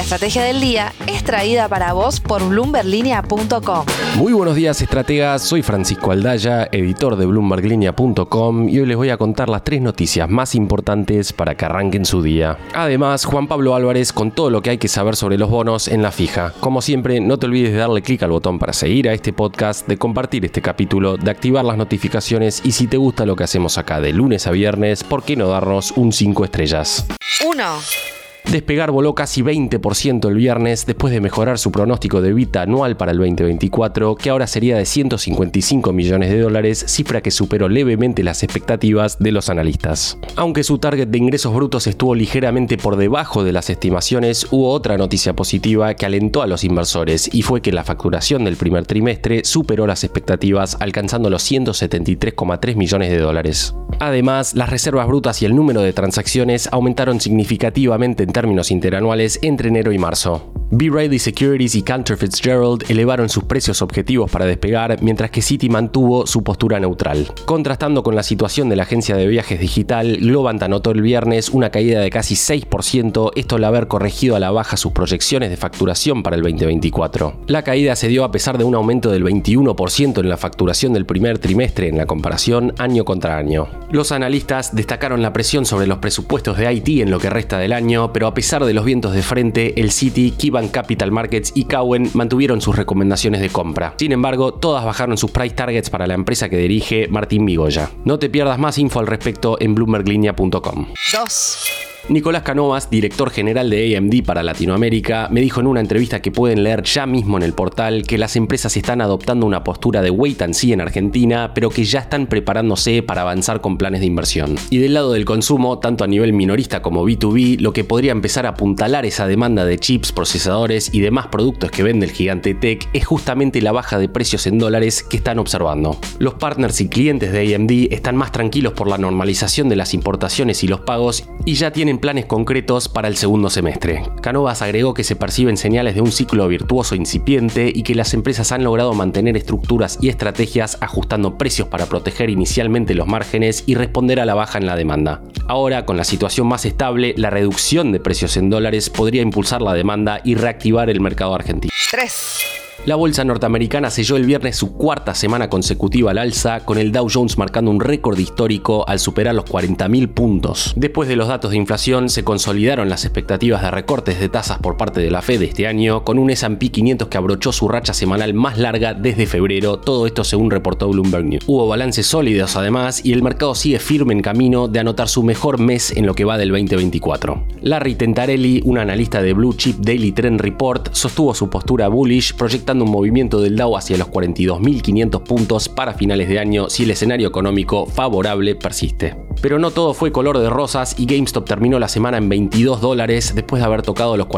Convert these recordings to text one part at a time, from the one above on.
estrategia del día es traída para vos por bloomberlinia.com. Muy buenos días, estrategas. Soy Francisco Aldaya, editor de bloomberlinia.com, y hoy les voy a contar las 3 noticias más importantes para que arranquen su día. Además, Juan Pablo Álvarez con todo lo que hay que saber sobre los bonos en la fija. Como siempre, no te olvides de darle clic al botón para seguir a este podcast, de compartir este capítulo, de activar las notificaciones y si te gusta lo que hacemos acá de lunes a viernes, ¿por qué no darnos un 5 estrellas? 1. Despegar voló casi 20% el viernes después de mejorar su pronóstico de EBITDA anual para el 2024, que ahora sería de $155 millones, cifra que superó levemente las expectativas de los analistas. Aunque su target de ingresos brutos estuvo ligeramente por debajo de las estimaciones, hubo otra noticia positiva que alentó a los inversores y fue que la facturación del primer trimestre superó las expectativas, alcanzando los $173,3 millones. Además, las reservas brutas y el número de transacciones aumentaron significativamente en términos interanuales entre enero y marzo. B. Riley Securities y Cantor Fitzgerald elevaron sus precios objetivos para despegar, mientras que Citi mantuvo su postura neutral. Contrastando con la situación de la agencia de viajes digital, Globant anotó el viernes una caída de casi 6%, esto al haber corregido a la baja sus proyecciones de facturación para el 2024. La caída se dio a pesar de un aumento del 21% en la facturación del primer trimestre en la comparación año contra año. Los analistas destacaron la presión sobre los presupuestos de IT en lo que resta del año, pero a pesar de los vientos de frente, el Citi, KeyBank Capital Markets y Cowen mantuvieron sus recomendaciones de compra. Sin embargo, todas bajaron sus price targets para la empresa que dirige Martín Migoya. No te pierdas más info al respecto en bloomberlinia.com. 2. Nicolás Canovas, director general de AMD para Latinoamérica, me dijo en una entrevista que pueden leer ya mismo en el portal que las empresas están adoptando una postura de wait and see en Argentina, pero que ya están preparándose para avanzar con planes de inversión. Y del lado del consumo, tanto a nivel minorista como B2B, lo que podría empezar a apuntalar esa demanda de chips, procesadores y demás productos que vende el gigante tech es justamente la baja de precios en dólares que están observando. Los partners y clientes de AMD están más tranquilos por la normalización de las importaciones y los pagos y ya tienen planes concretos para el segundo semestre. Canovas agregó que se perciben señales de un ciclo virtuoso incipiente y que las empresas han logrado mantener estructuras y estrategias ajustando precios para proteger inicialmente los márgenes y responder a la baja en la demanda. Ahora, con la situación más estable, la reducción de precios en dólares podría impulsar la demanda y reactivar el mercado argentino. 3. La bolsa norteamericana selló el viernes su cuarta semana consecutiva al alza, con el Dow Jones marcando un récord histórico al superar los 40.000 puntos. Después de los datos de inflación, se consolidaron las expectativas de recortes de tasas por parte de la Fed este año, con un S&P 500 que abrochó su racha semanal más larga desde febrero, todo esto según reportó Bloomberg News. Hubo balances sólidos además, y el mercado sigue firme en camino de anotar su mejor mes en lo que va del 2024. Larry Tentarelli, un analista de Blue Chip Daily Trend Report, sostuvo su postura bullish, proyectando un movimiento del Dow hacia los 42.500 puntos para finales de año si el escenario económico favorable persiste. Pero no todo fue color de rosas y GameStop terminó la semana en $22 después de haber tocado los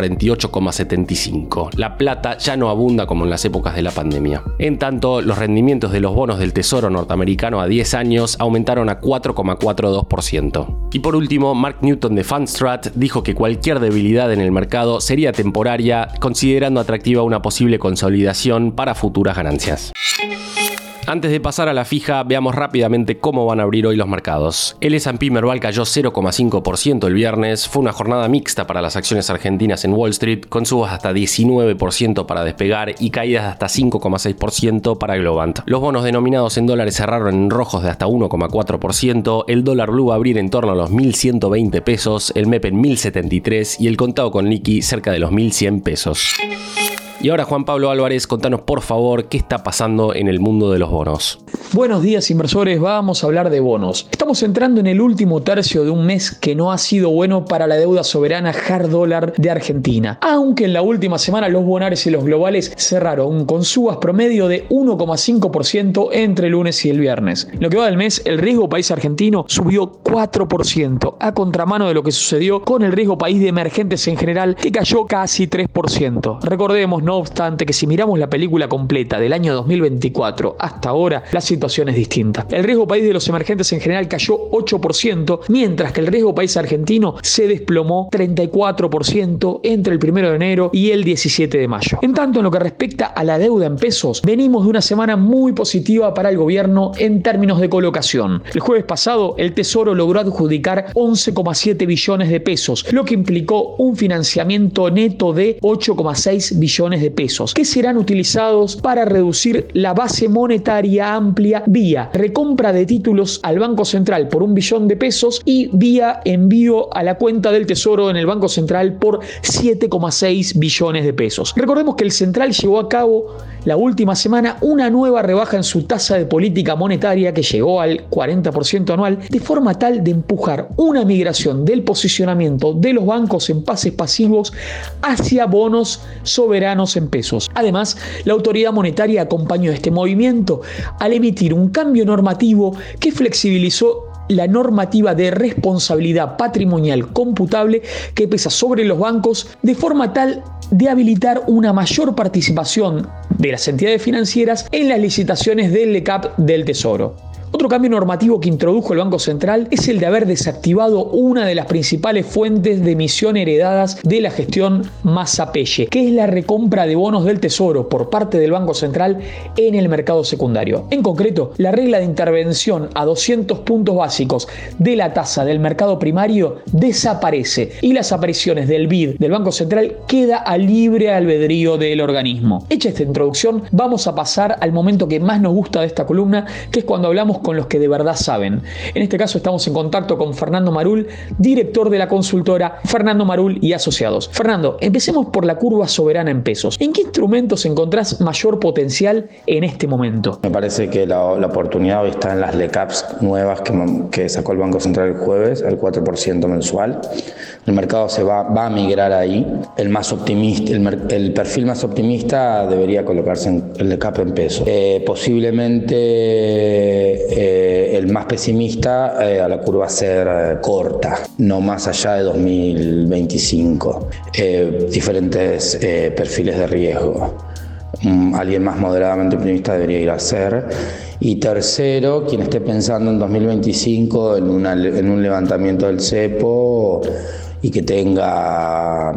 48,75. La plata ya no abunda como en las épocas de la pandemia. En tanto, los rendimientos de los bonos del Tesoro norteamericano a 10 años aumentaron a 4,42%. Y por último, Mark Newton de Fundstrat dijo que cualquier debilidad en el mercado sería temporaria, considerando atractiva una posible consolidación para futuras ganancias. Antes de pasar a la fija, veamos rápidamente cómo van a abrir hoy los mercados. El S&P Merval cayó 0,5% el viernes, fue una jornada mixta para las acciones argentinas en Wall Street, con subas hasta 19% para Despegar y caídas de hasta 5,6% para Globant. Los bonos denominados en dólares cerraron en rojos de hasta 1,4%, el dólar blue va a abrir en torno a los 1.120 pesos, el MEP en 1.073 y el contado con liqui cerca de los 1.100 pesos. Y ahora, Juan Pablo Álvarez, contanos por favor qué está pasando en el mundo de los bonos. Buenos días, inversores, vamos a hablar de bonos. Estamos entrando en el último tercio de un mes que no ha sido bueno para la deuda soberana hard dólar de Argentina, aunque en la última semana los bonares y los globales cerraron con subas promedio de 1,5% entre el lunes y el viernes. En lo que va del mes, el riesgo país argentino subió 4%, a contramano de lo que sucedió con el riesgo país de emergentes en general, que cayó casi 3%. Recordemos, no obstante, que si miramos la película completa del año 2024 hasta ahora, la situación es distinta. El riesgo país de los emergentes en general cayó 8%, mientras que el riesgo país argentino se desplomó 34% entre el 1 de enero y el 17 de mayo. En tanto, en lo que respecta a la deuda en pesos, venimos de una semana muy positiva para el gobierno en términos de colocación. El jueves pasado, el Tesoro logró adjudicar 11,7 billones de pesos, lo que implicó un financiamiento neto de 8,6 billones de pesos, que serán utilizados para reducir la base monetaria amplia vía recompra de títulos al Banco Central por 1 billón de pesos y vía envío a la cuenta del Tesoro en el Banco Central por 7,6 billones de pesos. Recordemos que el Central llevó a cabo la última semana una nueva rebaja en su tasa de política monetaria que llegó al 40% anual, de forma tal de empujar una migración del posicionamiento de los bancos en pases pasivos hacia bonos soberanos en pesos. Además, la autoridad monetaria acompañó este movimiento al emitir un cambio normativo que flexibilizó la normativa de responsabilidad patrimonial computable que pesa sobre los bancos, de forma tal de habilitar una mayor participación de las entidades financieras en las licitaciones del LECAP del Tesoro. Otro cambio normativo que introdujo el Banco Central es el de haber desactivado una de las principales fuentes de emisión heredadas de la gestión Massa-Pelle, que es la recompra de bonos del Tesoro por parte del Banco Central en el mercado secundario. En concreto, la regla de intervención a 200 puntos básicos de la tasa del mercado primario desaparece y las apariciones del BID del Banco Central queda a libre albedrío del organismo. Hecha esta introducción, vamos a pasar al momento que más nos gusta de esta columna, que es cuando hablamos con los que de verdad saben. En este caso estamos en contacto con Fernando Marul, director de la consultora Fernando Marul y Asociados. Fernando, empecemos por la curva soberana en pesos. ¿En qué instrumentos encontrás mayor potencial en este momento? Me parece que la oportunidad hoy está en las LECAPs nuevas que sacó el Banco Central el jueves, al 4% mensual. El mercado se va a migrar ahí. El más optimista, el perfil más optimista debería colocarse en el LECAP en pesos. Posiblemente el más pesimista a la curva ser corta, no más allá de 2025. Diferentes perfiles de riesgo. Alguien más moderadamente optimista debería ir a ser. Y tercero, quien esté pensando en 2025 en un levantamiento del cepo y que tenga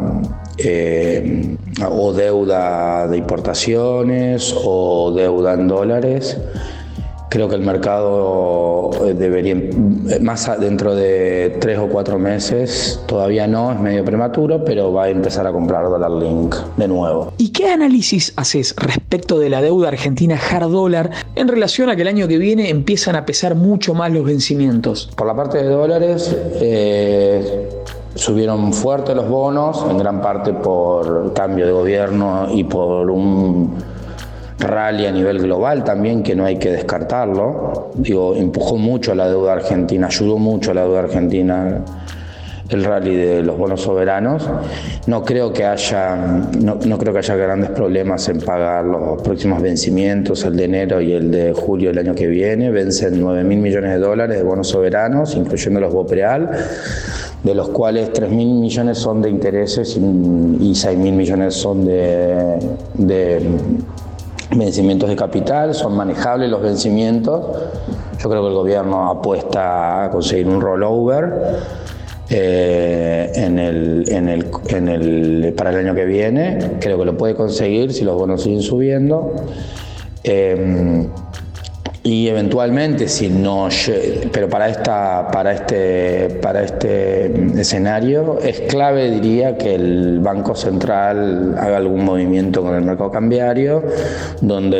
o deuda de importaciones o deuda en dólares, creo que el mercado debería, dentro de 3 o 4 meses, todavía no, es medio prematuro, pero va a empezar a comprar dólar link de nuevo. ¿Y qué análisis haces respecto de la deuda argentina hard dólar en relación a que el año que viene empiezan a pesar mucho más los vencimientos? Por la parte de dólares, subieron fuerte los bonos, en gran parte por cambio de gobierno y por un rally a nivel global también, que no hay que descartarlo. Empujó mucho a la deuda argentina, ayudó mucho a la deuda argentina el rally de los bonos soberanos. No creo que haya grandes problemas en pagar los próximos vencimientos, el de enero y el de julio del año que viene. Vencen $9.000 millones de bonos soberanos, incluyendo los BOPREAL, de los cuales 3.000 millones son de intereses y 6.000 millones son de vencimientos de capital. Son manejables los vencimientos. Yo creo que el gobierno apuesta a conseguir un rollover para el año que viene. Creo que lo puede conseguir si los bonos siguen subiendo. Y eventualmente, si no, pero para este escenario es clave, diría, que el Banco Central haga algún movimiento con el mercado cambiario, donde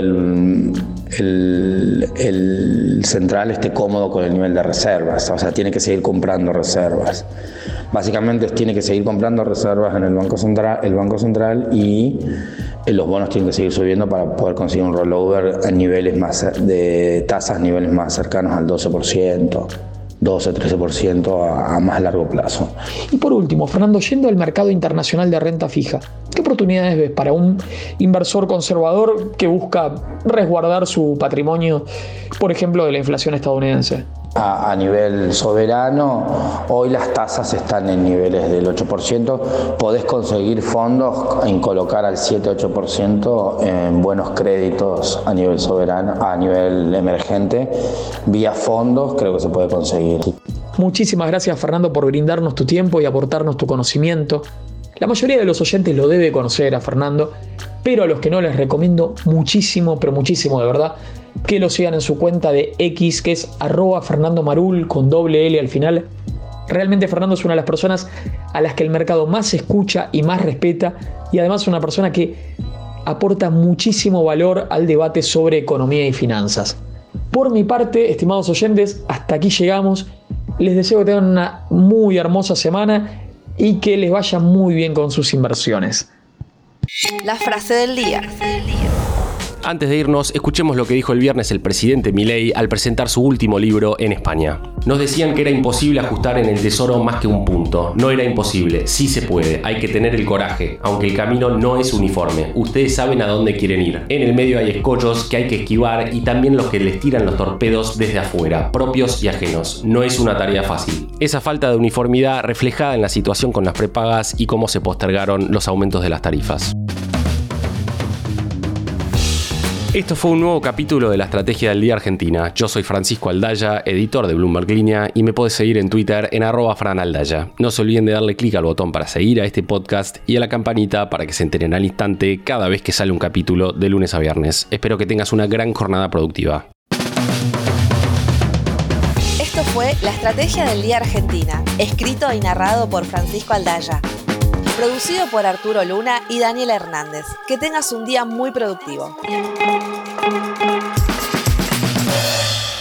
el central esté cómodo con el nivel de reservas. O sea, tiene que seguir comprando reservas. Básicamente tiene que seguir comprando reservas en el Banco Central y los bonos tienen que seguir subiendo para poder conseguir un rollover a niveles niveles más cercanos al 12%, 12-13% a más largo plazo. Y por último, Fernando, yendo al mercado internacional de renta fija, ¿qué oportunidades ves para un inversor conservador que busca resguardar su patrimonio, por ejemplo, de la inflación estadounidense? A nivel soberano, hoy las tasas están en niveles del 8%. Podés conseguir fondos en colocar al 7-8% en buenos créditos a nivel soberano, a nivel emergente. Vía fondos creo que se puede conseguir. Muchísimas gracias, Fernando, por brindarnos tu tiempo y aportarnos tu conocimiento. La mayoría de los oyentes lo debe conocer a Fernando, pero a los que no les recomiendo muchísimo, pero muchísimo de verdad, que lo sigan en su cuenta de X, que es @FernandoMarul con doble L al final. Realmente Fernando es una de las personas a las que el mercado más escucha y más respeta, y además es una persona que aporta muchísimo valor al debate sobre economía y finanzas. Por mi parte, estimados oyentes, hasta aquí llegamos. Les deseo que tengan una muy hermosa semana y que les vaya muy bien con sus inversiones. La frase del día. Antes de irnos, escuchemos lo que dijo el viernes el presidente Milei al presentar su último libro en España. Nos decían que era imposible ajustar en el tesoro más que un punto. No era imposible, sí se puede, hay que tener el coraje, aunque el camino no es uniforme. Ustedes saben a dónde quieren ir. En el medio hay escollos que hay que esquivar y también los que les tiran los torpedos desde afuera, propios y ajenos. No es una tarea fácil. Esa falta de uniformidad reflejada en la situación con las prepagas y cómo se postergaron los aumentos de las tarifas. Esto fue un nuevo capítulo de la Estrategia del Día Argentina. Yo soy Francisco Aldaya, editor de Bloomberg Línea, y me podés seguir en Twitter en @franaldaya. No se olviden de darle clic al botón para seguir a este podcast y a la campanita para que se enteren al instante cada vez que sale un capítulo de lunes a viernes. Espero que tengas una gran jornada productiva. Esto fue La Estrategia del Día Argentina, escrito y narrado por Francisco Aldaya. Producido por Arturo Luna y Daniela Hernández. Que tengas un día muy productivo.